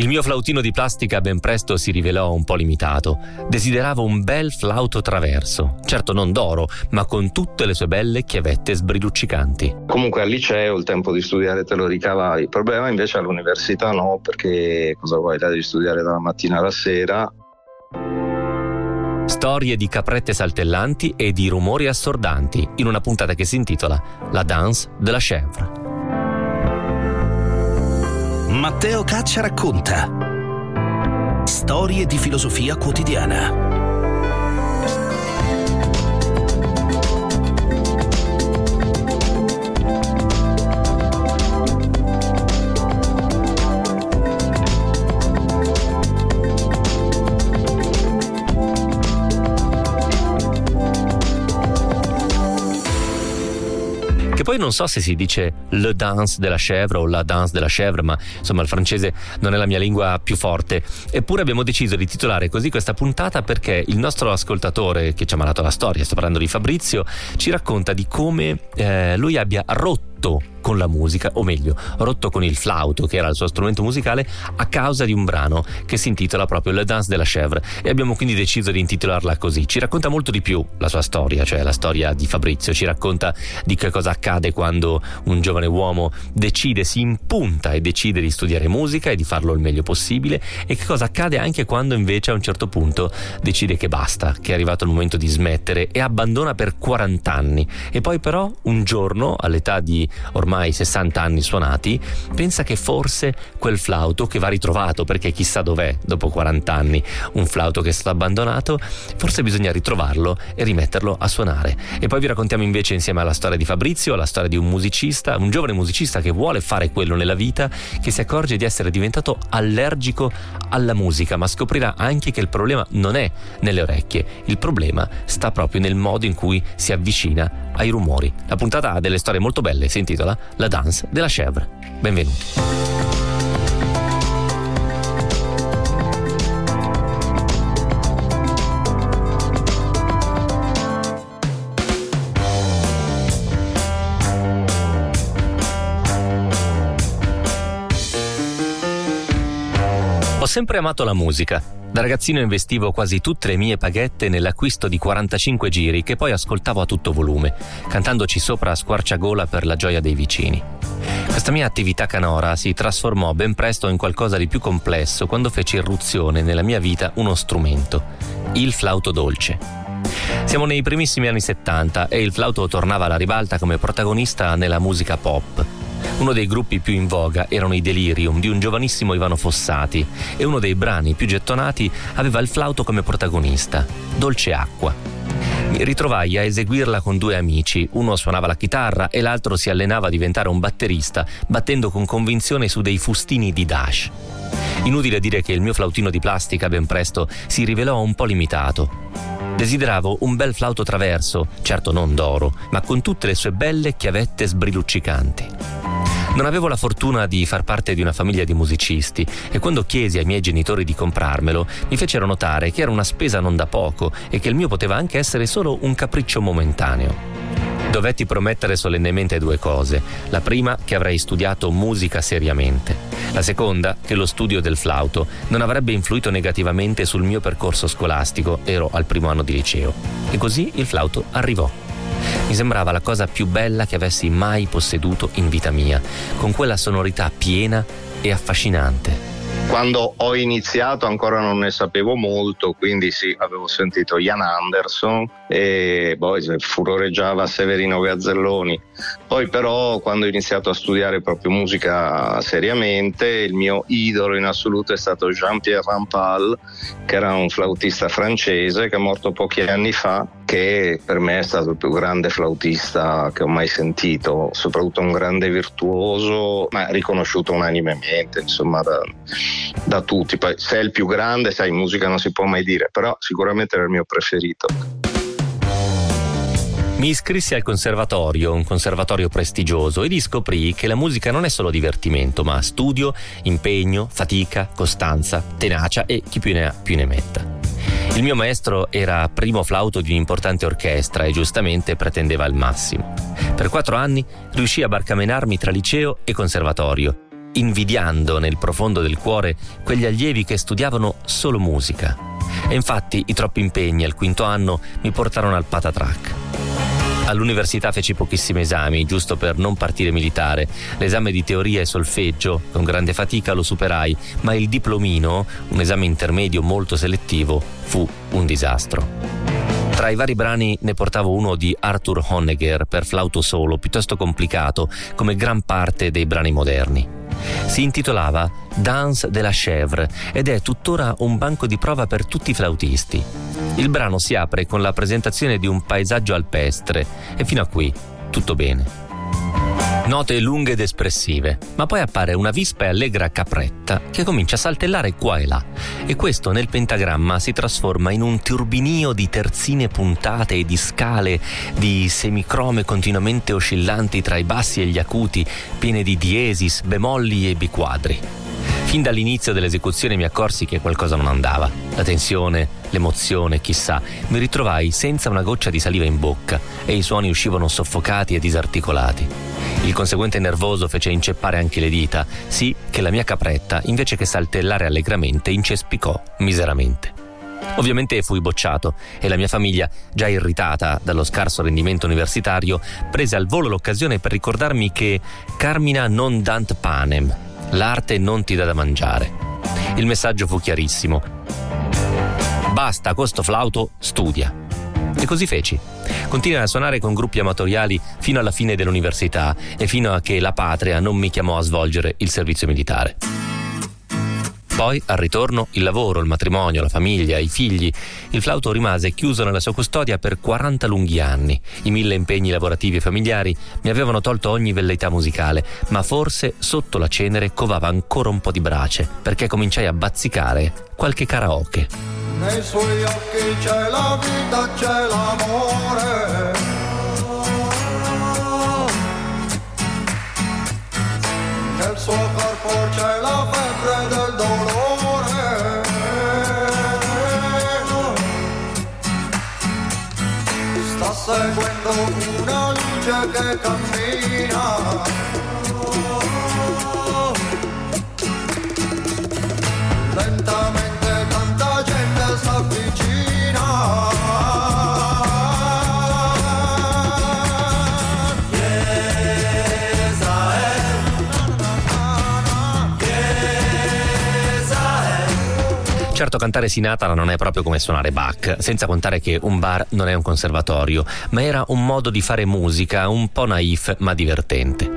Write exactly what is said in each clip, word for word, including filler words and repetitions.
Il mio flautino di plastica ben presto si rivelò un po' limitato. Desideravo un bel flauto traverso, certo non d'oro, ma con tutte le sue belle chiavette sbriluccicanti. Comunque al liceo il tempo di studiare te lo ricavavi, il problema invece all'università no, perché cosa vuoi, la devi studiare dalla mattina alla sera. Storie di caprette saltellanti e di rumori assordanti in una puntata che si intitola La Danse de la Chèvre. Matteo Caccia racconta storie di filosofia quotidiana. Che poi non so se si dice le danse de la chèvre o la danse de la chèvre, ma insomma il francese non è la mia lingua più forte. Eppure abbiamo deciso di titolare così questa puntata perché il nostro ascoltatore che ci ha mandato la storia, sto parlando di Fabrizio, ci racconta di come eh, lui abbia rotto con la musica, o meglio, rotto con il flauto, che era il suo strumento musicale, a causa di un brano che si intitola proprio Le Danse de la Chèvre, e abbiamo quindi deciso di intitolarla così. Ci racconta molto di più la sua storia, cioè la storia di Fabrizio, ci racconta di che cosa accade quando un giovane uomo decide, si impunta e decide di studiare musica e di farlo il meglio possibile, e che cosa accade anche quando invece a un certo punto decide che basta, che è arrivato il momento di smettere e abbandona per quaranta anni, e poi però un giorno all'età di ormai sessanta anni suonati pensa che forse quel flauto, che va ritrovato perché chissà dov'è dopo quaranta anni un flauto che è stato abbandonato, forse bisogna ritrovarlo e rimetterlo a suonare. E poi vi raccontiamo invece insieme alla storia di Fabrizio la storia di un musicista, un giovane musicista che vuole fare quello nella vita, che si accorge di essere diventato allergico alla musica, ma scoprirà anche che il problema non è nelle orecchie, il problema sta proprio nel modo in cui si avvicina ai rumori. La puntata ha delle storie molto belle, si intitola La Danse de la Chèvre. Benvenuti. Ho sempre amato la musica. Da ragazzino investivo quasi tutte le mie paghette nell'acquisto di quarantacinque giri che poi ascoltavo a tutto volume, cantandoci sopra a squarciagola per la gioia dei vicini. Questa mia attività canora si trasformò ben presto in qualcosa di più complesso quando fece irruzione nella mia vita uno strumento, il flauto dolce. Siamo nei primissimi anni settanta e il flauto tornava alla ribalta come protagonista nella musica pop. Uno dei gruppi più in voga erano i Delirium di un giovanissimo Ivano Fossati e uno dei brani più gettonati aveva il flauto come protagonista, Dolce Acqua. Mi ritrovai a eseguirla con due amici, uno suonava la chitarra e l'altro si allenava a diventare un batterista, battendo con convinzione su dei fustini di Dash. Inutile dire che il mio flautino di plastica ben presto si rivelò un po' limitato. Desideravo un bel flauto traverso, certo non d'oro, ma con tutte le sue belle chiavette sbriluccicanti. Non avevo la fortuna di far parte di una famiglia di musicisti e quando chiesi ai miei genitori di comprarmelo mi fecero notare che era una spesa non da poco e che il mio poteva anche essere solo un capriccio momentaneo. Dovetti promettere solennemente due cose. La prima, che avrei studiato musica seriamente. La seconda, che lo studio del flauto non avrebbe influito negativamente sul mio percorso scolastico, ero al primo anno di liceo. E così il flauto arrivò. Mi sembrava la cosa più bella che avessi mai posseduto in vita mia, con quella sonorità piena e affascinante. Quando ho iniziato ancora non ne sapevo molto, quindi sì, avevo sentito Ian Anderson e poi furoreggiava Severino Gazzelloni. Poi però quando ho iniziato a studiare proprio musica seriamente, il mio idolo in assoluto è stato Jean-Pierre Rampal, che era un flautista francese che è morto pochi anni fa, che per me è stato il più grande flautista che ho mai sentito, soprattutto un grande virtuoso, ma riconosciuto unanimemente, insomma, da, da tutti. Poi se è il più grande, sai, in musica non si può mai dire, però sicuramente era il mio preferito. Mi iscrissi al conservatorio, un conservatorio prestigioso, e lì scoprì che la musica non è solo divertimento, ma studio, impegno, fatica, costanza, tenacia e chi più ne ha più ne metta. Il mio maestro era primo flauto di un'importante orchestra e giustamente pretendeva il massimo. Per quattro anni riuscì a barcamenarmi tra liceo e conservatorio. invidiando nel profondo del cuore quegli allievi che studiavano solo musica. E infatti i troppi impegni al quinto anno mi portarono al patatrac. All'università feci pochissimi esami, giusto per non partire militare. L'esame di teoria e solfeggio, con grande fatica lo superai, ma il diplomino, un esame intermedio molto selettivo, fu un disastro. Tra i vari brani ne portavo uno di Arthur Honegger per flauto solo, piuttosto complicato, come gran parte dei brani moderni. Si intitolava Danse de la Chèvre ed è tuttora un banco di prova per tutti i flautisti. Il brano si apre con la presentazione di un paesaggio alpestre e fino a qui tutto bene. Note lunghe ed espressive, ma poi appare una vispa e allegra capretta che comincia a saltellare qua e là, e questo nel pentagramma si trasforma in un turbinio di terzine puntate e di scale di semicrome continuamente oscillanti tra i bassi e gli acuti, piene di diesis, bemolli e biquadri. Fin dall'inizio dell'esecuzione mi accorsi che qualcosa non andava. La tensione, l'emozione, chissà, mi ritrovai senza una goccia di saliva in bocca e i suoni uscivano soffocati e disarticolati. Il conseguente nervoso fece inceppare anche le dita, sì che la mia capretta, invece che saltellare allegramente, incespicò miseramente. Ovviamente fui bocciato e la mia famiglia, già irritata dallo scarso rendimento universitario, prese al volo l'occasione per ricordarmi che Carmina non dant panem, l'arte non ti dà da mangiare. Il messaggio fu chiarissimo: basta con sto flauto, studia. E così feci. Continuai a suonare con gruppi amatoriali fino alla fine dell'università e fino a che la patria non mi chiamò a svolgere il servizio militare. Poi, al ritorno, il lavoro, il matrimonio, la famiglia, i figli. Il flauto rimase chiuso nella sua custodia per quaranta lunghi anni. I mille impegni lavorativi e familiari mi avevano tolto ogni velleità musicale, ma forse sotto la cenere covava ancora un po' di brace, perché cominciai a bazzicare qualche karaoke. Nei suoi occhi c'è la vita, c'è l'amore. Nel suo corpo c'è la febbre del dolore. Sta seguendo una luce che cammina. Lentamente tanta gente s'avvicina. Certo, cantare Sinatra non è proprio come suonare Bach, senza contare che un bar non è un conservatorio, ma era un modo di fare musica un po' naif ma divertente.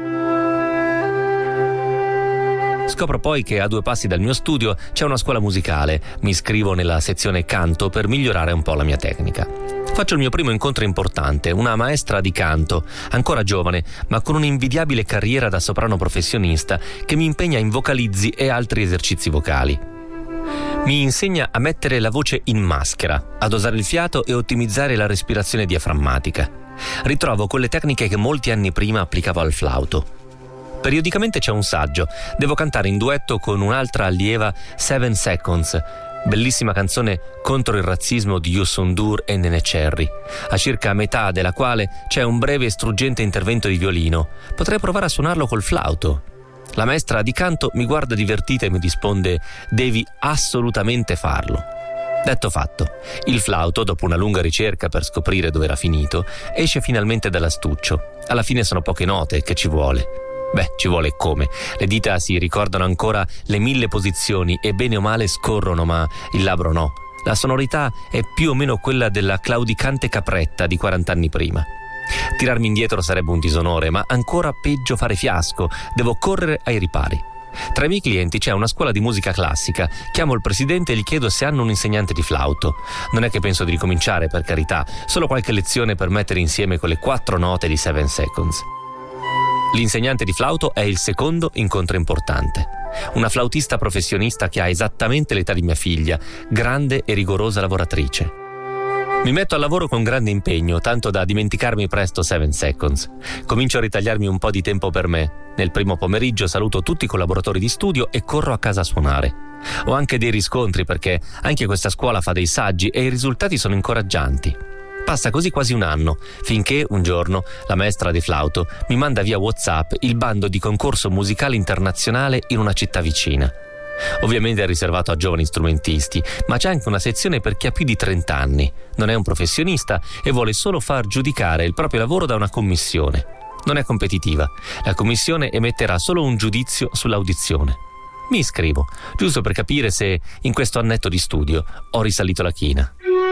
Scopro poi che a due passi dal mio studio c'è una scuola musicale. Mi iscrivo nella sezione canto per migliorare un po' la mia tecnica. Faccio il mio primo incontro importante, una maestra di canto, ancora giovane, ma con un'invidiabile carriera da soprano professionista che mi impegna in vocalizzi e altri esercizi vocali. Mi insegna a mettere la voce in maschera, a dosare il fiato e ottimizzare la respirazione diaframmatica. Ritrovo quelle tecniche che molti anni prima applicavo al flauto. Periodicamente c'è un saggio, devo cantare in duetto con un'altra allieva Seven Seconds, bellissima canzone contro il razzismo di Youssou N'Dour e Neneh Cherry, a circa metà della quale c'è un breve e struggente intervento di violino. Potrei provare a suonarlo col flauto. La maestra di canto mi guarda divertita e mi risponde: devi assolutamente farlo. Detto fatto, il flauto, dopo una lunga ricerca per scoprire dove era finito, esce finalmente dall'astuccio. Alla fine sono poche note, che ci vuole? Beh, ci vuole come. Le dita si ricordano ancora le mille posizioni e bene o male scorrono, ma il labbro no. La sonorità è più o meno quella della claudicante capretta di quaranta anni prima. Tirarmi indietro sarebbe un disonore, ma ancora peggio fare fiasco. Devo correre ai ripari. Tra i miei clienti c'è una scuola di musica classica. Chiamo il presidente e gli chiedo se hanno un insegnante di flauto. Non è che penso di ricominciare, per carità, solo qualche lezione per mettere insieme quelle quattro note di Seven Seconds. L'insegnante di flauto è il secondo incontro importante. Una flautista professionista che ha esattamente l'età di mia figlia, grande e rigorosa lavoratrice. Mi metto al lavoro con grande impegno, tanto da dimenticarmi presto Seven Seconds. Comincio a ritagliarmi un po' di tempo per me. Nel primo pomeriggio saluto tutti i collaboratori di studio e corro a casa a suonare. Ho anche dei riscontri perché anche questa scuola fa dei saggi e i risultati sono incoraggianti. Passa così quasi un anno, finché un giorno la maestra di flauto mi manda via WhatsApp il bando di concorso musicale internazionale in una città vicina. Ovviamente è riservato a giovani strumentisti, ma c'è anche una sezione per chi ha più di trenta anni, non è un professionista e vuole solo far giudicare il proprio lavoro da una commissione. Non è competitiva, la commissione emetterà solo un giudizio sull'audizione. Mi iscrivo, giusto per capire se in questo annetto di studio ho risalito la china.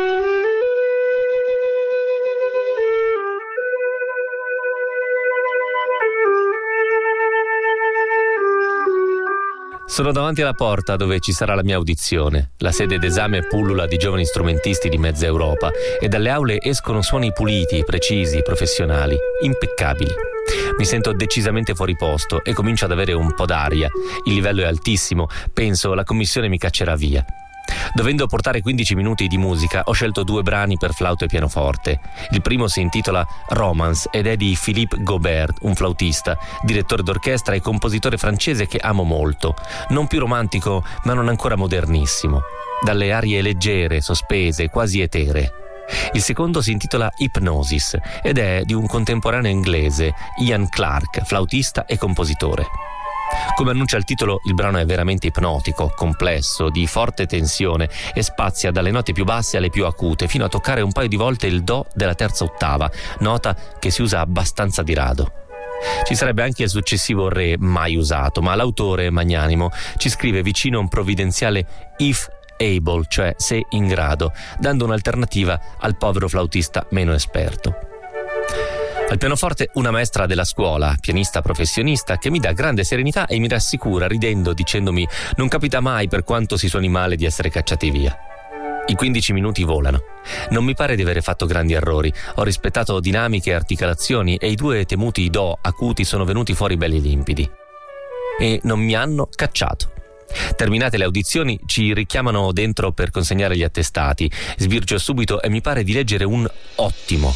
Sono davanti alla porta dove ci sarà la mia audizione. La sede d'esame pullula di giovani strumentisti di mezza Europa e dalle aule escono suoni puliti, precisi, professionali, impeccabili. Mi sento decisamente fuori posto e comincio ad avere un po' d'aria. Il livello è altissimo, penso la commissione mi caccerà via. Dovendo portare quindici minuti di musica, ho scelto due brani per flauto e pianoforte. Il primo si intitola Romance ed è di Philippe Gaubert, un flautista, direttore d'orchestra e compositore francese che amo molto. Non più romantico, ma non ancora modernissimo. Dalle arie leggere, sospese, quasi eteree. Il secondo si intitola Hypnosis ed è di un contemporaneo inglese, Ian Clark, flautista e compositore. Come annuncia il titolo, il brano è veramente ipnotico, complesso, di forte tensione e spazia dalle note più basse alle più acute, fino a toccare un paio di volte il do della terza ottava, nota che si usa abbastanza di rado. Ci sarebbe anche il successivo re, mai usato, ma l'autore, magnanimo, ci scrive vicino un provvidenziale if able, cioè se in grado, dando un'alternativa al povero flautista meno esperto. Al pianoforte una maestra della scuola, pianista professionista, che mi dà grande serenità e mi rassicura ridendo, dicendomi non capita mai per quanto si suoni male di essere cacciati via. I quindici minuti volano. Non mi pare di avere fatto grandi errori. Ho rispettato dinamiche e articolazioni e i due temuti do acuti sono venuti fuori belli limpidi. E non mi hanno cacciato. Terminate le audizioni ci richiamano dentro per consegnare gli attestati. Sbircio subito e mi pare di leggere un ottimo.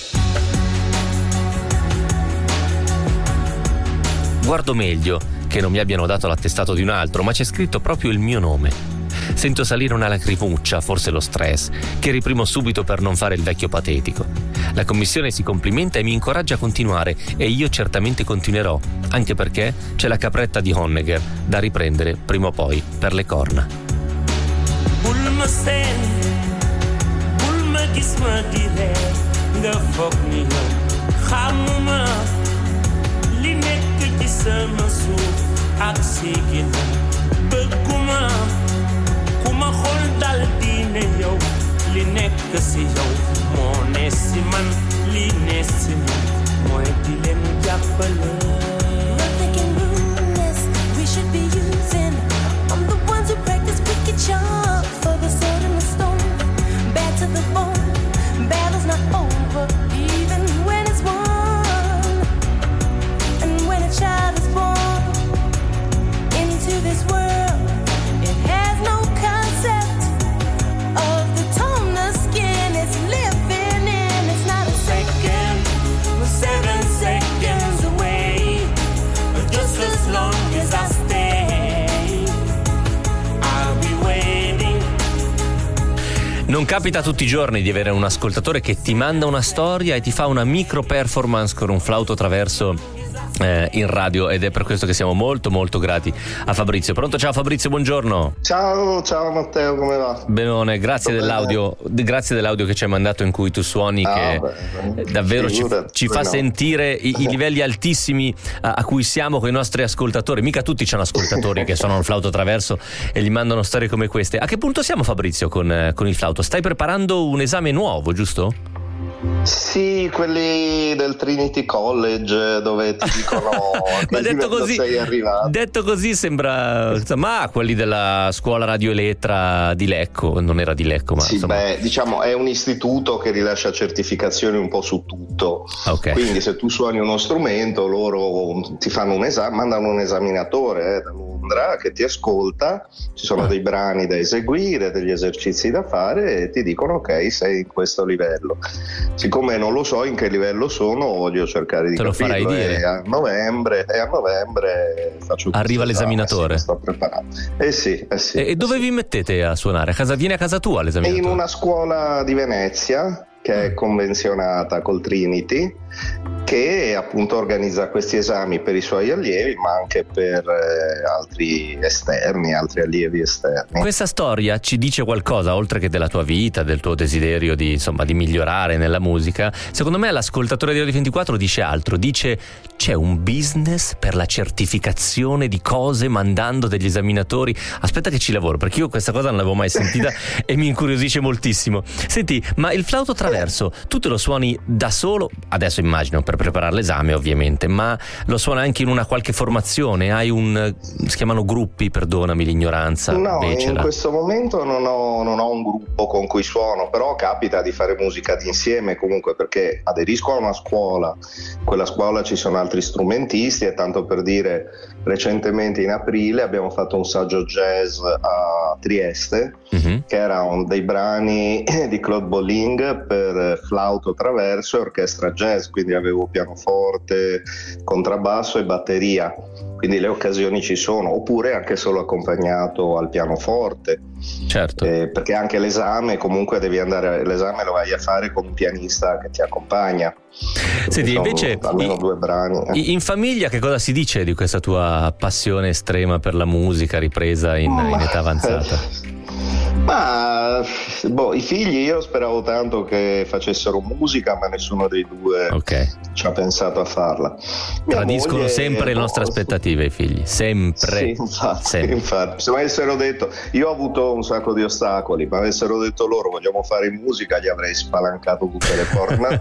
Guardo meglio che non mi abbiano dato l'attestato di un altro, ma c'è scritto proprio il mio nome. Sento salire una lacrimuccia, forse lo stress, che riprimo subito per non fare il vecchio patetico. La commissione si complimenta e mi incoraggia a continuare e io certamente continuerò, anche perché c'è la capretta di Honegger da riprendere prima o poi per le corna. Bulma sen, bulma gisma dire, nga fok ni yo, xamuma, li nekk ci sama suuf ak sigin, bëgguma, kuma xol dal diine yow, li nekk si yow, moo ne si man, li ne si man, mooy di leen jàppale. Nothing can ruin this, we should be using. I'm the ones who practice wicked charm for the sword and the stone. Bad to the bone, battle's not over, even when it's won. And when a child is born into this world, it has no concept of the tone the skin is living in. It's not a second, we're seven seconds away, but just as long as I stay, I'll be waiting. Non capita tutti i giorni di avere un ascoltatore che ti manda una storia e ti fa una micro performance con un flauto traverso Eh, in radio, ed è per questo che siamo molto molto grati a Fabrizio. Pronto? Ciao Fabrizio, buongiorno. Ciao, ciao Matteo, come va? Benone, grazie Tutto dell'audio bene? Grazie dell'audio che ci hai mandato in cui tu suoni, Ah, che beh, davvero ci, figurati, ci fa no. sentire i, i livelli altissimi a, a cui siamo con i nostri ascoltatori. Mica tutti c'hanno ascoltatori che suonano il flauto traverso e gli mandano storie come queste. A che punto siamo, Fabrizio, con, con il flauto? Stai preparando un esame nuovo, giusto? Sì, quelli del Trinity College dove ti dicono a che Ma detto livello così, sei arrivato. detto così sembra, ma quelli della scuola Radio Elettra di Lecco, non era di Lecco, ma Sì, insomma. beh, diciamo è un istituto che rilascia certificazioni un po' su tutto. Ok. Quindi se tu suoni uno strumento, loro ti fanno un esame, mandano un esaminatore eh, da Londra che ti ascolta, ci sono Ah. dei brani da eseguire, degli esercizi da fare e ti dicono ok, sei in questo livello. Siccome non lo so in che livello sono, voglio cercare di Te lo capirlo. farai dire. E a novembre, e a novembre faccio Arriva questo esame, l'esaminatore. sì, sto preparando. Eh sì, eh sì. E, e dove eh sì. vi mettete a suonare? A casa, viene a casa tua È l'esaminatore? in una scuola di Venezia. che è convenzionata col Trinity, che appunto organizza questi esami per i suoi allievi, ma anche per eh, altri esterni, altri allievi esterni. Questa storia ci dice qualcosa, oltre che della tua vita, del tuo desiderio di, insomma, di migliorare nella musica. Secondo me l'ascoltatore di Radio ventiquattro dice altro, dice c'è un business per la certificazione di cose mandando degli esaminatori. Aspetta che ci lavoro, perché io questa cosa non l'avevo mai sentita e mi incuriosisce moltissimo. Senti, ma il flauto traverso tu te lo suoni da solo, adesso immagino per preparare l'esame ovviamente, ma lo suona anche in una qualche formazione? Hai un, si chiamano gruppi, perdonami l'ignoranza. No, becera. In questo momento non ho, non ho un gruppo con cui suono, però capita di fare musica d'insieme comunque, perché aderisco a una scuola, in quella scuola ci sono altri strumentisti e tanto per dire recentemente in aprile abbiamo fatto un saggio jazz a Trieste, uh-huh. che era un dei brani di Claude Bolling per flauto traverso e orchestra jazz, quindi avevo pianoforte, contrabbasso e batteria, quindi le occasioni ci sono, oppure anche solo accompagnato al pianoforte. Certo. Eh, perché anche l'esame comunque devi andare, l'esame lo vai a fare con un pianista che ti accompagna. Senti, sono invece almeno in, due brani. Eh. In famiglia che cosa si dice di questa tua passione estrema per la musica ripresa in, in età avanzata? Ma boh, i figli io speravo tanto che facessero musica, ma nessuno dei due okay. ci ha pensato a farla. Mia Tradiscono moglie, sempre le nostre boh, aspettative i figli, sempre. Sì, infatti, sempre. infatti. Se mi avessero detto, io ho avuto un sacco di ostacoli, ma avessero detto loro vogliamo fare musica, gli avrei spalancato tutte le porte.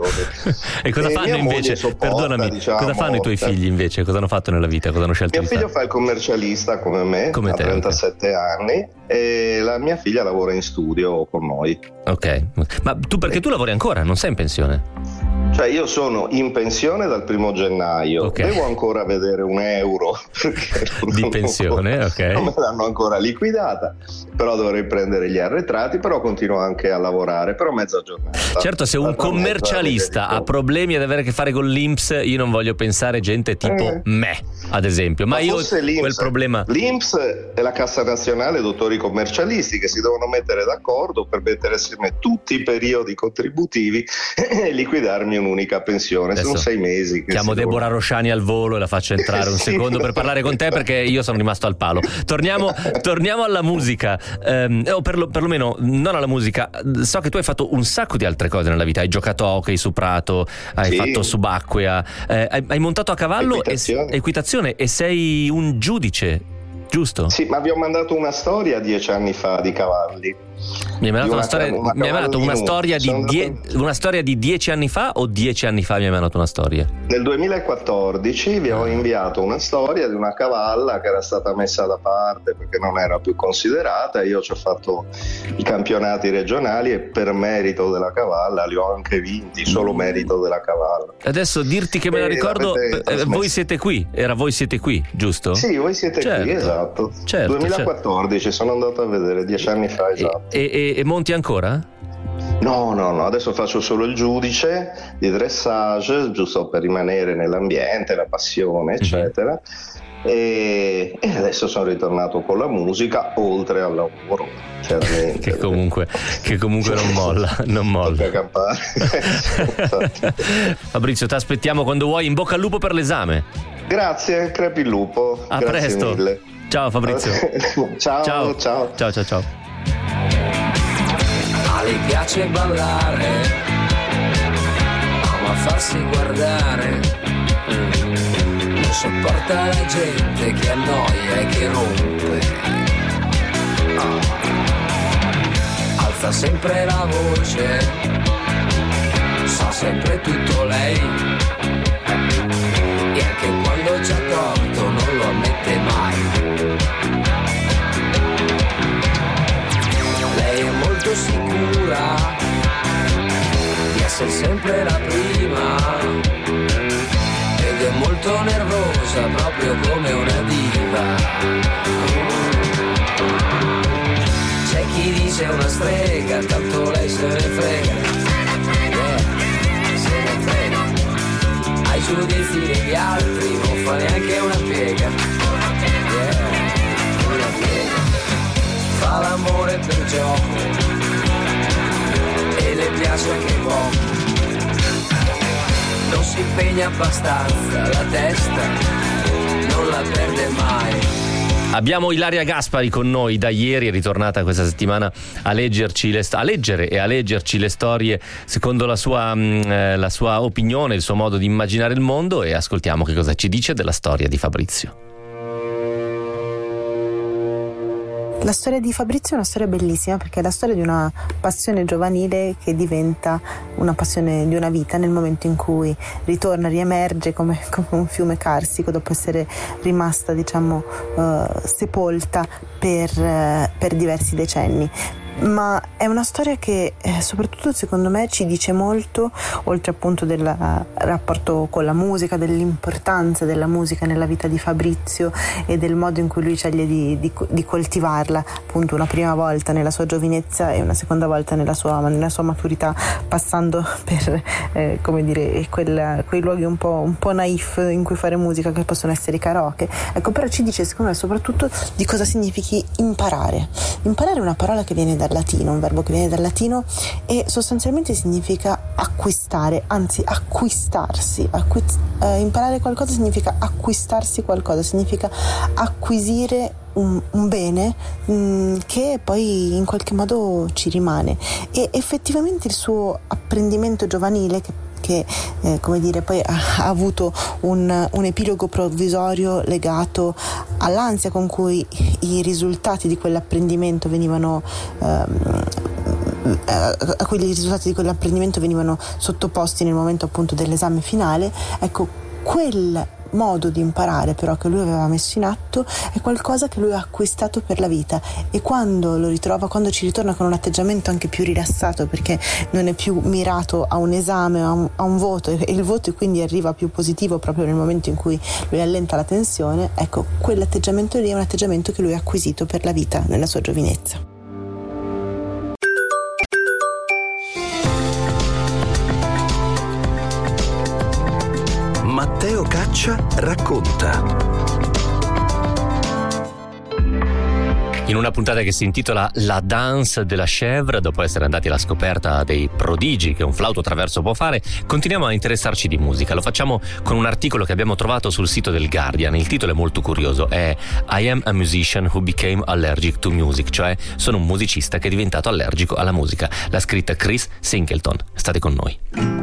E cosa e fanno invece? Sopporta, Perdonami, diciamo, cosa fanno i tuoi figli invece? Cosa hanno fatto nella vita? Cosa hanno scelto mio di figlio fare? fa il commercialista come me, come ha te, trentasette okay. anni, e la mia figlia lavora in studio con noi. Ok, ma tu perché tu lavori ancora, non sei in pensione? Cioè io sono in pensione dal primo gennaio, okay. devo ancora vedere un euro di pensione, ancora, ok. Non me l'hanno ancora liquidata, però dovrei prendere gli arretrati, però continuo anche a lavorare, però mezza giornata. Certo, se un commercialista ha problemi ad avere a che fare con l'I N P S, io non voglio pensare gente tipo eh. me, ad esempio, ma, ma io quel problema... L'I N P S è la Cassa Nazionale Dottori Commercialisti che si devono mettere d'accordo per mettere assieme tutti i periodi contributivi e liquidarmi un'unica pensione. Adesso sono sei mesi che chiamo Deborah devono... Rosciani al volo e la faccio entrare un sì. secondo per parlare con te, perché io sono rimasto al palo. Torniamo, torniamo alla musica, ehm, o perlo, perlomeno non alla musica. So che tu hai fatto un sacco di altre cose nella vita, hai giocato a hockey su prato, hai sì. fatto subacquea, eh, hai, hai montato a cavallo equitazione. E, equitazione e sei un giudice, giusto? Sì, ma vi ho mandato una storia dieci anni fa di cavalli. Mi hai mandato una, una, storia, una, mi hai mandato una, storia di die, una storia di dieci anni fa o dieci anni fa mi hai mandato una storia? Nel duemilaquattordici vi ho inviato una storia di una cavalla che era stata messa da parte perché non era più considerata. Io ci ho fatto i campionati regionali e per merito della cavalla li ho anche vinti, solo merito della cavalla. Adesso dirti che me la ricordo, eh, voi siete qui, era voi siete qui, giusto? Sì, voi siete certo. qui, esatto. Certo, duemilaquattordici, certo. Sono andato a vedere, dieci anni fa, esatto. E, e, e monti ancora? No, no, no, adesso faccio solo il giudice di dressage, giusto per rimanere nell'ambiente, la passione, eccetera. Mm-hmm. E, e adesso sono ritornato con la musica, oltre al lavoro, chiaramente. che comunque, che comunque non molla, non molla. Fabrizio, ti aspettiamo quando vuoi, in bocca al lupo per l'esame. Grazie, crepi il lupo. A Grazie presto. Mille. Ciao Fabrizio. ciao, ciao, ciao. Ciao, ciao, ciao. A lei piace ballare, ama farsi guardare, non sopporta la gente che annoia e che rompe. Oh. Alza sempre la voce, sa sempre tutto lei, e anche quando c'ha torto non lo ammette mai. Lei è molto sicura di essere sempre la prima ed è molto nervosa proprio come una diva. C'è chi dice una strega, tanto lei se ne frega, yeah, se ne frega. Ai giudizi degli altri non fa neanche una piega, yeah, una piega. Fa l'amore per gioco e le piace anche abbastanza, la testa non la perde mai. Abbiamo Ilaria Gaspari con noi da ieri, è ritornata questa settimana a leggerci le st- a leggere e a leggerci le storie secondo la sua, mh, la sua opinione, il suo modo di immaginare il mondo, e ascoltiamo che cosa ci dice della storia di Fabrizio. La storia di Fabrizio è una storia bellissima, perché è la storia di una passione giovanile che diventa una passione di una vita nel momento in cui ritorna, riemerge come, come un fiume carsico dopo essere rimasta, diciamo, uh, sepolta per, uh, per diversi decenni. Ma è una storia che eh, soprattutto secondo me ci dice molto, oltre appunto del uh, rapporto con la musica, dell'importanza della musica nella vita di Fabrizio e del modo in cui lui sceglie di, di, di coltivarla, appunto una prima volta nella sua giovinezza e una seconda volta nella sua, nella sua maturità, passando per eh, come dire quel, quei luoghi un po', un po' naif in cui fare musica, che possono essere i karaoke. Ecco, però ci dice secondo me soprattutto di cosa significhi imparare. Imparare è una parola che viene dal latino, un verbo che viene dal latino, e sostanzialmente significa acquistare, anzi acquistarsi. Acqui- eh, imparare qualcosa significa acquistarsi qualcosa, significa acquisire un, un bene mh, che poi in qualche modo ci rimane. E effettivamente il suo apprendimento giovanile, che che eh, come dire poi ha, ha avuto un, un epilogo provvisorio legato all'ansia con cui i risultati di quell'apprendimento venivano ehm, a cui i risultati di quell'apprendimento venivano sottoposti nel momento appunto dell'esame finale. Ecco, quel modo di imparare però che lui aveva messo in atto è qualcosa che lui ha acquistato per la vita, e quando lo ritrova, quando ci ritorna con un atteggiamento anche più rilassato, perché non è più mirato a un esame, a un, a un voto, e il voto quindi arriva più positivo proprio nel momento in cui lui allenta la tensione, ecco, quell'atteggiamento lì è un atteggiamento che lui ha acquisito per la vita nella sua giovinezza. Matteo Caccia racconta. In una puntata che si intitola La danse de la chèvre, dopo essere andati alla scoperta dei prodigi che un flauto traverso può fare, continuiamo a interessarci di musica. Lo facciamo con un articolo che abbiamo trovato sul sito del Guardian. Il titolo è molto curioso, è I am a musician who became allergic to music, cioè sono un musicista che è diventato allergico alla musica. L'ha scritta Chris Singleton. State con noi.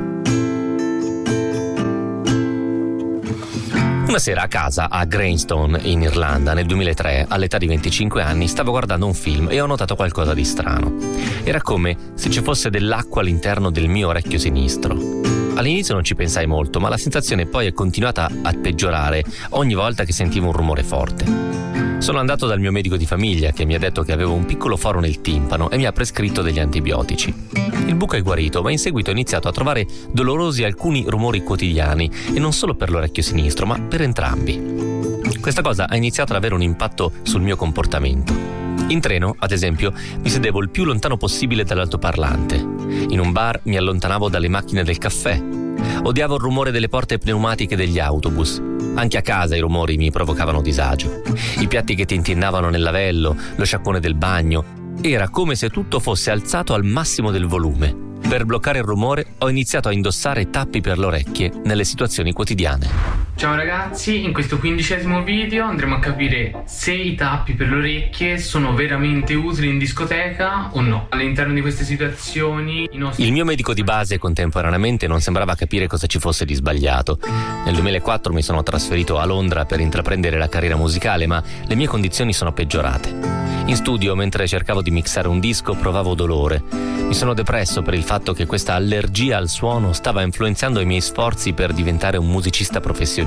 Una sera a casa a Greystones in Irlanda nel duemilatré, all'età di venticinque anni, stavo guardando un film e ho notato qualcosa di strano. Era come se ci fosse dell'acqua all'interno del mio orecchio sinistro. All'inizio non ci pensai molto, ma la sensazione poi è continuata a peggiorare ogni volta che sentivo un rumore forte. Sono andato dal mio medico di famiglia, che mi ha detto che avevo un piccolo foro nel timpano e mi ha prescritto degli antibiotici. Il buco è guarito, ma in seguito ho iniziato a trovare dolorosi alcuni rumori quotidiani, e non solo per l'orecchio sinistro, ma per entrambi. Questa cosa ha iniziato ad avere un impatto sul mio comportamento. In treno, ad esempio, mi sedevo il più lontano possibile dall'altoparlante. In un bar mi allontanavo dalle macchine del caffè. Odiavo il rumore delle porte pneumatiche degli autobus. Anche a casa i rumori mi provocavano disagio. I piatti che tintinnavano nel lavello, lo sciacquone del bagno. Era come se tutto fosse alzato al massimo del volume. Per bloccare il rumore ho iniziato a indossare tappi per le orecchie nelle situazioni quotidiane. Ciao ragazzi, in questo quindicesimo video andremo a capire se i tappi per le orecchie sono veramente utili in discoteca o no. All'interno di queste situazioni i nostri... Il mio medico di base contemporaneamente non sembrava capire cosa ci fosse di sbagliato. Nel duemilaquattro mi sono trasferito a Londra per intraprendere la carriera musicale, ma le mie condizioni sono peggiorate. In studio, mentre cercavo di mixare un disco, provavo dolore. Mi sono depresso per il fatto che questa allergia al suono stava influenzando i miei sforzi per diventare un musicista professionista.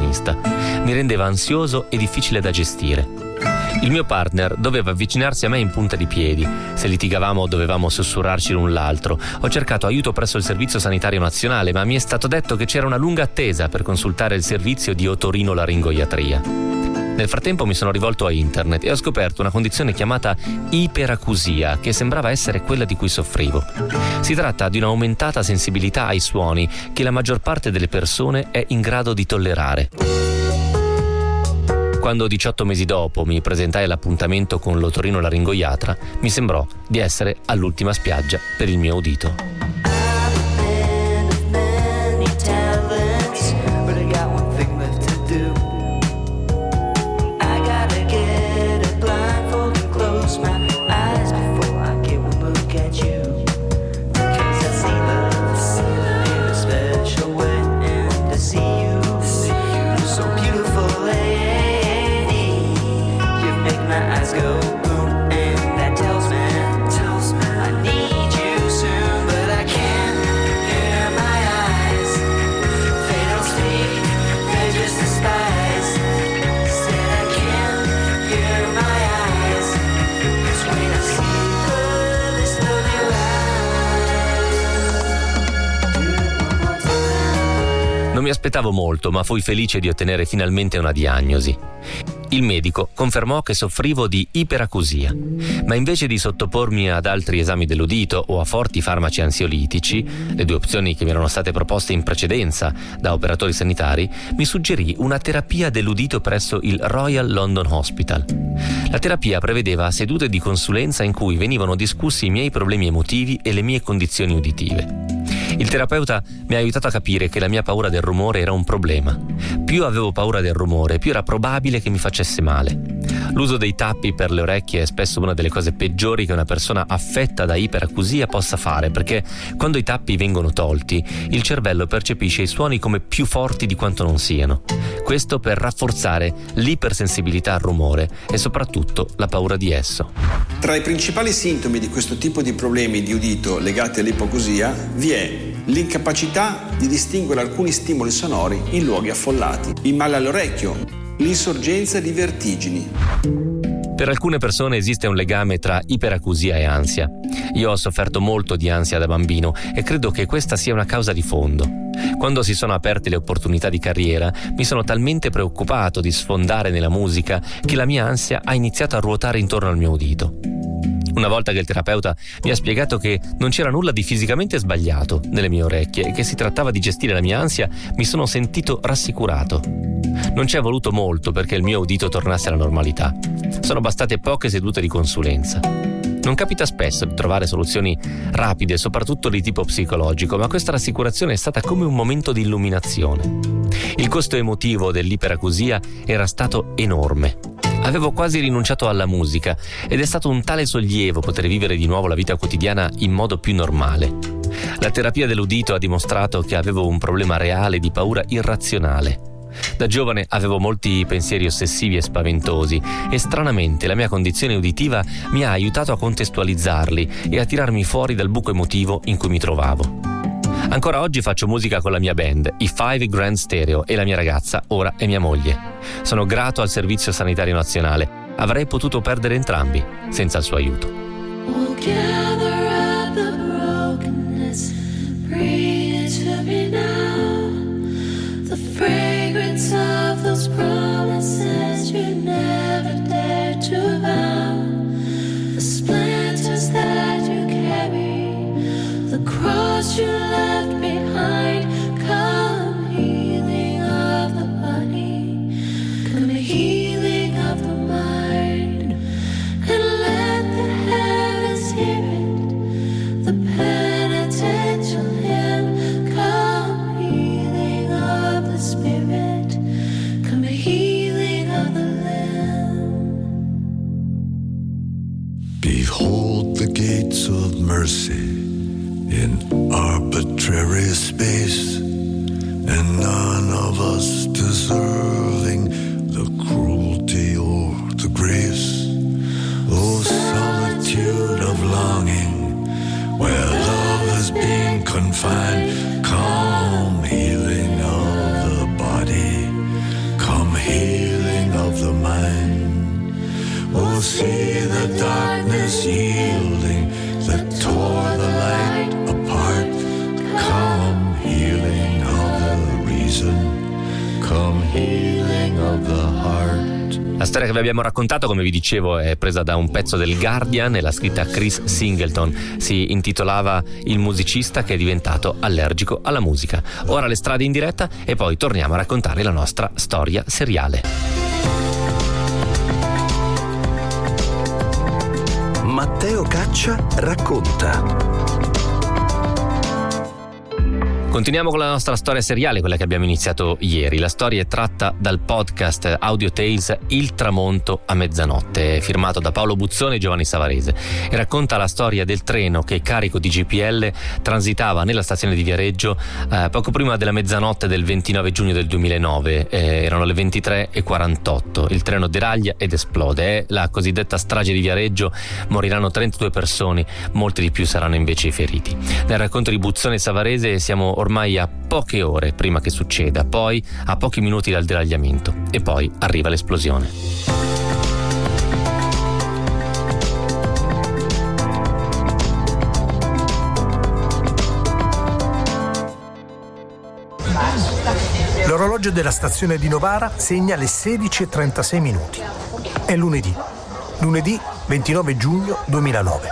Mi rendeva ansioso e difficile da gestire. Il mio partner doveva avvicinarsi a me in punta di piedi. Se litigavamo dovevamo sussurrarci l'un l'altro. Ho cercato aiuto presso il Servizio Sanitario Nazionale, ma mi è stato detto che c'era una lunga attesa per consultare il servizio di otorinolaringoiatria. Nel frattempo mi sono rivolto a internet e ho scoperto una condizione chiamata iperacusia, che sembrava essere quella di cui soffrivo. Si tratta di un'aumentata sensibilità ai suoni che la maggior parte delle persone è in grado di tollerare. Quando diciotto mesi dopo mi presentai all'appuntamento con l'otorinolaringoiatra, mi sembrò di essere all'ultima spiaggia per il mio udito. mi aspettavo molto, ma fui felice di ottenere finalmente una diagnosi. Il medico confermò che soffrivo di iperacusia, ma invece di sottopormi ad altri esami dell'udito o a forti farmaci ansiolitici, le due opzioni che mi erano state proposte in precedenza da operatori sanitari, mi suggerì una terapia dell'udito presso il Royal London Hospital. La terapia prevedeva sedute di consulenza in cui venivano discussi i miei problemi emotivi e le mie condizioni uditive. Il terapeuta mi ha aiutato a capire che la mia paura del rumore era un problema. Più avevo paura del rumore, più era probabile che mi facesse male. L'uso dei tappi per le orecchie è spesso una delle cose peggiori che una persona affetta da iperacusia possa fare, perché quando i tappi vengono tolti, il cervello percepisce i suoni come più forti di quanto non siano. Questo per rafforzare l'ipersensibilità al rumore e soprattutto la paura di esso. Tra i principali sintomi di questo tipo di problemi di udito legati all'ipoacusia vi è l'incapacità di distinguere alcuni stimoli sonori in luoghi affollati, il male all'orecchio, l'insorgenza di vertigini. Per alcune persone esiste un legame tra iperacusia e ansia. Io ho sofferto molto di ansia da bambino e credo che questa sia una causa di fondo. Quando si sono aperte le opportunità di carriera, mi sono talmente preoccupato di sfondare nella musica che la mia ansia ha iniziato a ruotare intorno al mio udito. Una volta che il terapeuta mi ha spiegato che non c'era nulla di fisicamente sbagliato nelle mie orecchie e che si trattava di gestire la mia ansia, mi sono sentito rassicurato. Non ci è voluto molto perché il mio udito tornasse alla normalità. Sono bastate poche sedute di consulenza. Non capita spesso di trovare soluzioni rapide, soprattutto di tipo psicologico, ma questa rassicurazione è stata come un momento di illuminazione. Il costo emotivo dell'iperacusia era stato enorme. Avevo quasi rinunciato alla musica ed è stato un tale sollievo poter vivere di nuovo la vita quotidiana in modo più normale. La terapia dell'udito ha dimostrato che avevo un problema reale di paura irrazionale. Da giovane avevo molti pensieri ossessivi e spaventosi e stranamente la mia condizione uditiva mi ha aiutato a contestualizzarli e a tirarmi fuori dal buco emotivo in cui mi trovavo. Ancora oggi faccio musica con la mia band, i Five Grand Stereo, e la mia ragazza ora è mia moglie. Sono grato al Servizio Sanitario Nazionale. Avrei potuto perdere entrambi senza il suo aiuto. We'll gather up the brokenness, bring it to me now. The fragrance of those promises you never dared to vow. The splinters that you carry, the cross you left behind. Come healing of the body, come healing of the mind, and let the heavens hear it, the penitential hymn. Come healing of the spirit, come healing of the limb. Behold the gates of mercy in arbitrary space, and none of us deserving the cruelty or the grace. Oh, solitude of longing, where love has been confined. Come healing of the body, come healing of the mind. Oh, see the darkness yielding that tore the light apart. Come healing of the reason, come healing of the heart. La storia che vi abbiamo raccontato, come vi dicevo, è presa da un pezzo del Guardian e l'ha scritta Chris Singleton. Si intitolava Il musicista che è diventato allergico alla musica. Ora le strade in diretta e poi torniamo a raccontare la nostra storia seriale. Matteo Caccia racconta. Continuiamo con la nostra storia seriale, quella che abbiamo iniziato ieri. La storia è tratta dal podcast Audio Tales Il tramonto a mezzanotte, firmato da Paolo Buzzone e Giovanni Savarese, e racconta la storia del treno che, carico di G P L, transitava nella stazione di Viareggio eh, poco prima della mezzanotte del ventinove giugno del duemilanove. Eh, erano le ventitré e quarantotto. Il treno deraglia ed esplode. È la cosiddetta strage di Viareggio. Moriranno trentadue persone, molte di più saranno invece i feriti. Nel racconto di Buzzone e Savarese siamo ormai a poche ore prima che succeda, poi a pochi minuti dal deragliamento e poi arriva l'esplosione. L'orologio della stazione di Novara segna le sedici e trentasei minuti. È lunedì. Lunedì ventinove giugno duemilanove.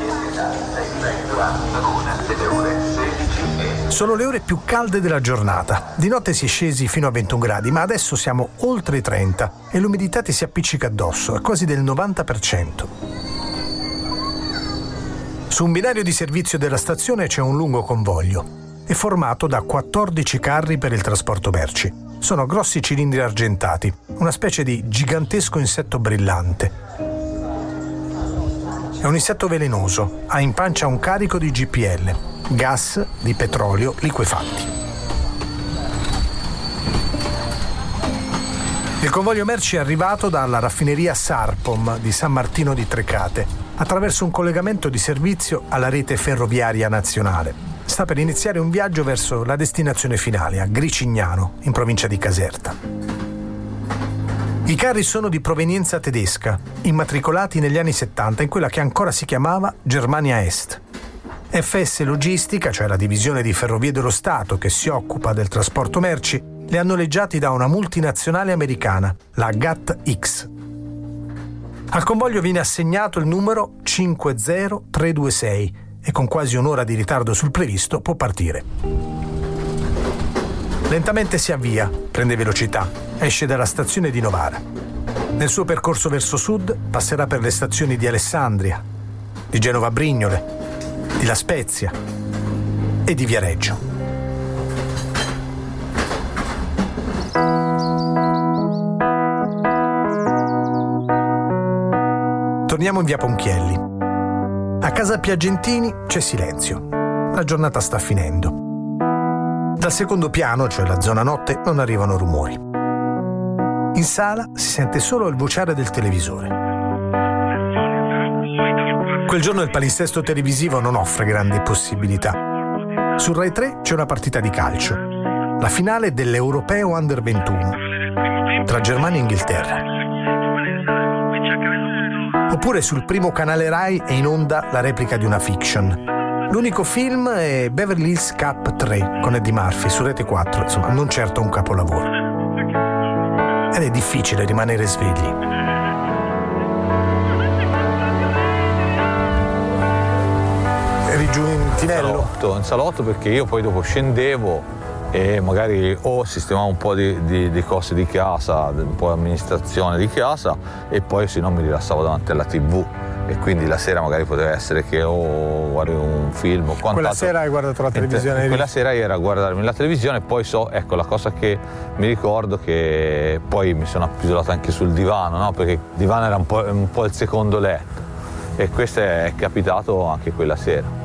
Sono le ore più calde della giornata. Di notte si è scesi fino a ventuno gradi, ma adesso siamo oltre i trenta e l'umidità ti si appiccica addosso, è quasi del novanta per cento. Su un binario di servizio della stazione c'è un lungo convoglio. È formato da quattordici carri per il trasporto merci. Sono grossi cilindri argentati, una specie di gigantesco insetto brillante. È un insetto velenoso, ha in pancia un carico di G P L, gas di petrolio liquefatti. Il convoglio merci è arrivato dalla raffineria Sarpom di San Martino di Trecate, attraverso un collegamento di servizio alla rete ferroviaria nazionale. Sta per iniziare un viaggio verso la destinazione finale, a Gricignano, in provincia di Caserta. I carri sono di provenienza tedesca, immatricolati negli anni settanta in quella che ancora si chiamava Germania Est. F S Logistica, cioè la divisione di Ferrovie dello Stato che si occupa del trasporto merci, li ha noleggiati da una multinazionale americana, la G A T X. Al convoglio viene assegnato il numero cinque zero tre due sei e con quasi un'ora di ritardo sul previsto può partire. Lentamente si avvia, prende velocità, esce dalla stazione di Novara. Nel suo percorso verso sud passerà per le stazioni di Alessandria, di Genova Brignole, di La Spezia e di Viareggio. Torniamo in via Ponchielli. A casa Piagentini c'è silenzio. La giornata sta finendo. Dal secondo piano, cioè la zona notte, non arrivano rumori. In sala si sente solo il vociare del televisore. Quel giorno il palinsesto televisivo non offre grandi possibilità. Su Rai tre c'è una partita di calcio, la finale dell'Europeo Under ventuno tra Germania e Inghilterra. Oppure sul primo canale Rai è in onda la replica di una fiction. L'unico film è Beverly Hills Cop tre con Eddie Murphy su Rete quattro, insomma non certo un capolavoro. Ed è difficile rimanere svegli. Eri giù in Tinello? In salotto, in salotto perché io poi dopo scendevo e magari o sistemavo un po' di, di, di cose di casa, un po' di amministrazione di casa e poi se no mi rilassavo davanti alla tivù e quindi la sera magari poteva essere che o guardo un film o quant'altro. Quella sera hai guardato la televisione? Quella sera era a guardarmi la televisione e poi so, ecco la cosa che mi ricordo che poi mi sono appisolato anche sul divano, no? Perché il divano era un po', un po' il secondo letto e questo è capitato anche quella sera.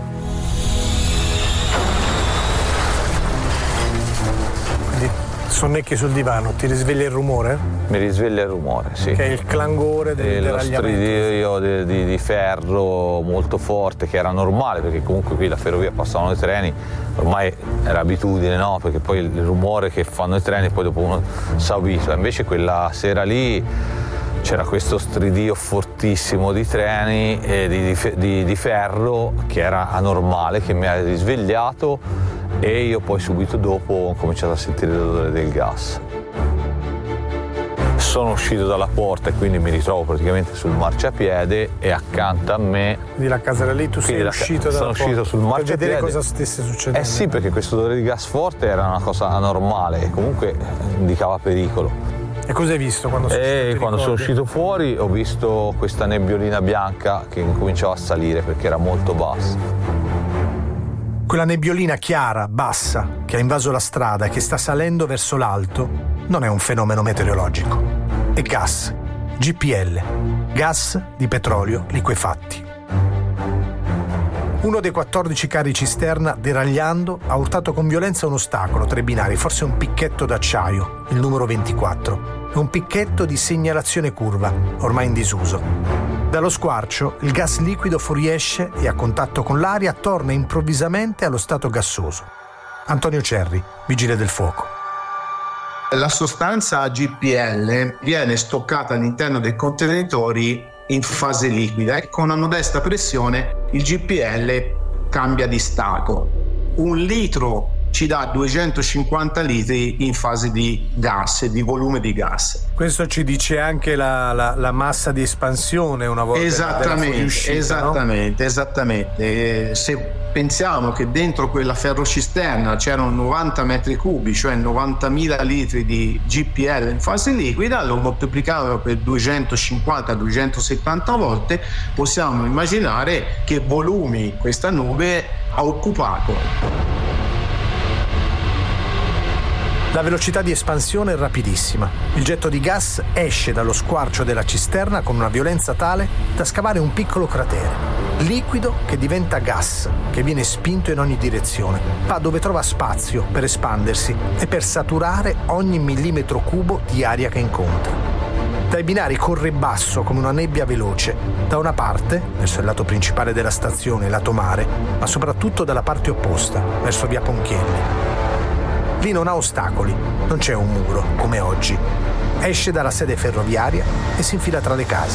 Sonnecchi sul divano, ti risveglia il rumore? Mi risveglia il rumore, sì. Che è il clangore del deragliamento. Lo stridio di, di, di ferro molto forte, che era normale, perché comunque qui la ferrovia passavano i treni, ormai era abitudine, no? Perché poi il rumore che fanno i treni, poi dopo uno si abitua. Invece quella sera lì c'era questo stridio fortissimo di treni e di, di, di ferro che era anormale, che mi ha risvegliato. E io poi subito dopo ho cominciato a sentire l'odore del gas. Sono uscito dalla porta e quindi mi ritrovo praticamente sul marciapiede e accanto a me... Quindi la casa era lì, tu sei la, uscito dalla sono porta uscito sul marciapiede. Per vedere cosa stesse succedendo. Eh sì, perché questo odore di gas forte era una cosa anormale e comunque indicava pericolo. E cosa hai visto quando sono uscito? Quando sono uscito fuori ho visto questa nebbiolina bianca che incominciava a salire perché era molto bassa. Quella nebbiolina chiara, bassa, che ha invaso la strada e che sta salendo verso l'alto, non è un fenomeno meteorologico. È gas, G P L, gas di petrolio liquefatti. Uno dei quattordici carri cisterna, deragliando, ha urtato con violenza un ostacolo tra i binari, forse un picchetto d'acciaio, il numero ventiquattro, e un picchetto di segnalazione curva, ormai in disuso. Dallo squarcio il gas liquido fuoriesce e a contatto con l'aria torna improvvisamente allo stato gassoso. Antonio Cerri, vigile del fuoco. La sostanza G P L viene stoccata all'interno dei contenitori in fase liquida e con una modesta pressione il G P L cambia di stato. Un litro ci dà duecentocinquanta litri in fase di gas, di volume di gas. Questo ci dice anche la, la, la massa di espansione una volta esattamente, fuoriuscita, esattamente, no? esattamente. Se pensiamo che dentro quella ferrocisterna c'erano novanta metri cubi, cioè novantamila litri di G P L in fase liquida, lo moltiplicato per duecentocinquanta duecentosettanta volte, possiamo immaginare che volumi questa nube ha occupato. La velocità di espansione è rapidissima. Il getto di gas esce dallo squarcio della cisterna con una violenza tale da scavare un piccolo cratere. Liquido che diventa gas, che viene spinto in ogni direzione, va dove trova spazio per espandersi e per saturare ogni millimetro cubo di aria che incontra. Dai binari corre basso come una nebbia veloce, da una parte, verso il lato principale della stazione, lato mare, ma soprattutto dalla parte opposta, verso via Ponchielli. Lì non ha ostacoli, non c'è un muro, come oggi. Esce dalla sede ferroviaria e si infila tra le case.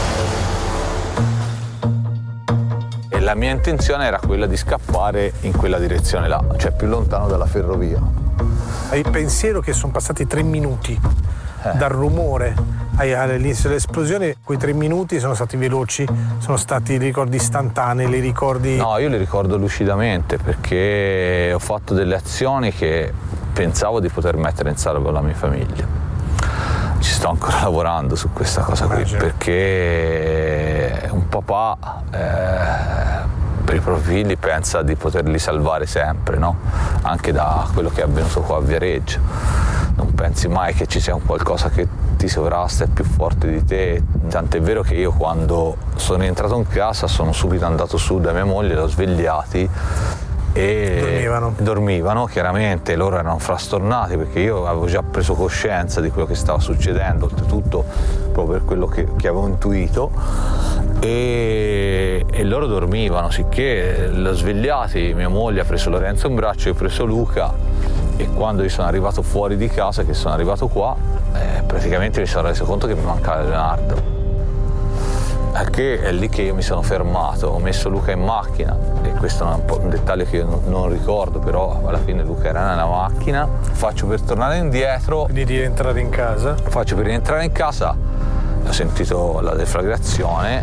E la mia intenzione era quella di scappare in quella direzione là, cioè più lontano dalla ferrovia. Hai il pensiero che sono passati tre minuti eh. dal rumore all'inizio dell'esplosione, quei tre minuti sono stati veloci, sono stati ricordi istantanei, li ricordi? No, io li ricordo lucidamente perché ho fatto delle azioni che pensavo di poter mettere in salvo la mia famiglia. Ci sto ancora lavorando su questa cosa qui, perché un papà eh, per i propri figli pensa di poterli salvare sempre, no? Anche da quello che è avvenuto qua a Viareggio. Non pensi mai che ci sia un qualcosa che ti sovrasta, è più forte di te. Tant'è vero che io quando sono entrato in casa sono subito andato su da mia moglie, l'ho svegliati e dormivano. dormivano chiaramente, loro erano frastornati perché io avevo già preso coscienza di quello che stava succedendo, oltretutto proprio per quello che, che avevo intuito, e, e loro dormivano, sicché l'ho svegliati, mia moglie ha preso Lorenzo in braccio, io ho preso Luca, e quando io sono arrivato fuori di casa, che sono arrivato qua, eh, praticamente mi sono reso conto che mi mancava Leonardo. Che è lì che io mi sono fermato, ho messo Luca in macchina, e questo è un, po' un dettaglio che io non, non ricordo, però alla fine Luca era nella macchina, faccio per tornare indietro, quindi rientrare in casa, faccio per rientrare in casa, ho sentito la deflagrazione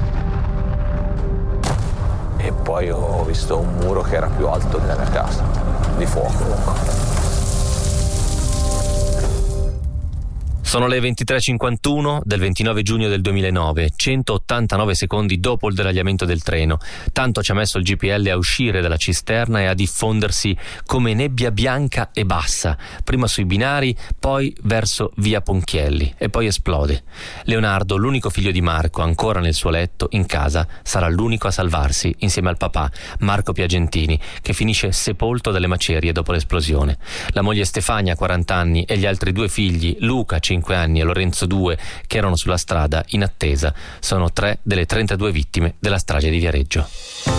e poi ho visto un muro che era più alto della mia casa, di fuoco. Sono le ventitré e cinquantuno del ventinove giugno del duemilanove, centottantanove secondi dopo il deragliamento del treno. Tanto ci ha messo il G P L a uscire dalla cisterna e a diffondersi come nebbia bianca e bassa, prima sui binari, poi verso via Ponchielli, e poi esplode. Leonardo, l'unico figlio di Marco, ancora nel suo letto, in casa, sarà l'unico a salvarsi, insieme al papà, Marco Piagentini, che finisce sepolto dalle macerie dopo l'esplosione. La moglie Stefania, quaranta anni, e gli altri due figli, Luca, cinque anni, e Lorenzo, due, che erano sulla strada in attesa, sono tre delle trentadue vittime della strage di Viareggio.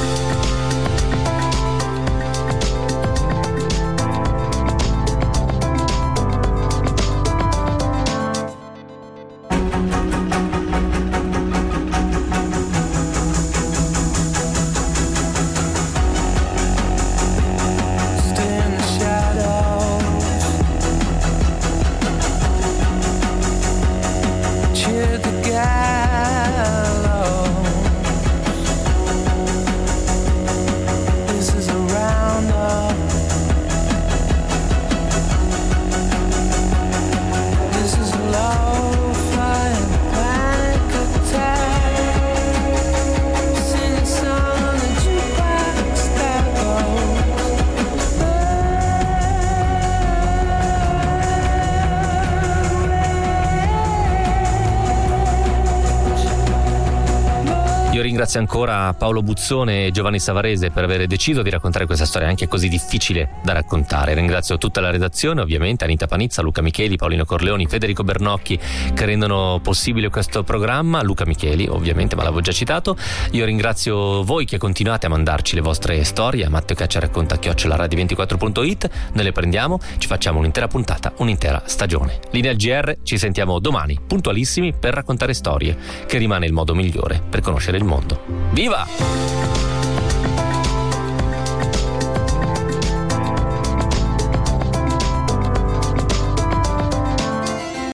Ringrazio ancora Paolo Buzzone e Giovanni Savarese per aver deciso di raccontare questa storia anche così difficile da raccontare. Ringrazio tutta la redazione, ovviamente Anita Panizza, Luca Micheli, Paolino Corleoni, Federico Bernocchi, che rendono possibile questo programma. Luca Micheli, ovviamente, ma l'avevo già citato. Io ringrazio voi che continuate a mandarci le vostre storie a Matteo Caccia racconta chiocciola radio ventiquattro punto it. Noi le prendiamo, ci facciamo un'intera puntata, un'intera stagione. Linea G R, ci sentiamo domani, puntualissimi, per raccontare storie, che rimane il modo migliore per conoscere il mondo. Viva!